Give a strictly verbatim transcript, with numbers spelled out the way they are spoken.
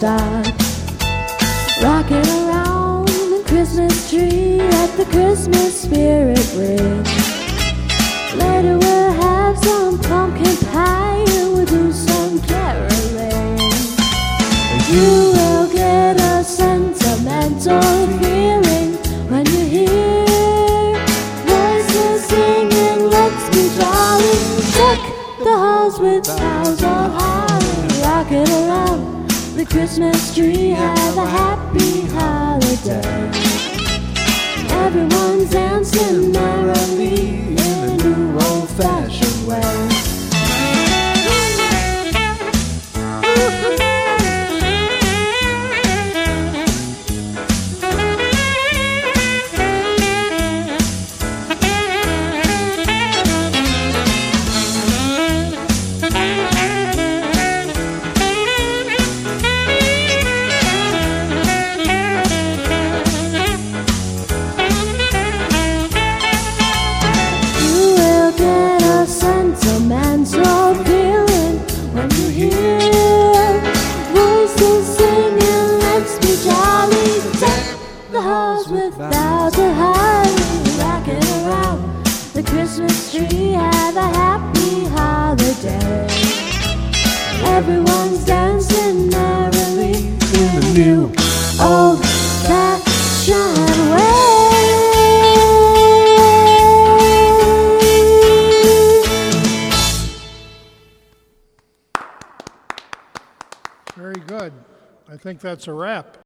start rocking around the Christmas tree. Let the Christmas spirit ring. Later we'll have some pumpkin pie and we'll do some caroling. You will get a sentimental feeling when you hear voices singing, let's be jolly. Deck the halls with boughs of holly, rocking around the Christmas tree. Have a happy holiday. Everyone's dancing merrily in a new old-fashioned way. Sentimental feeling when you hear voices singing, let's be jolly. Deck the halls with boughs of holly, rocking around the Christmas tree. Have a happy holiday. Everyone's dancing merrily in the new old-fashioned way. Very good. I think that's a wrap.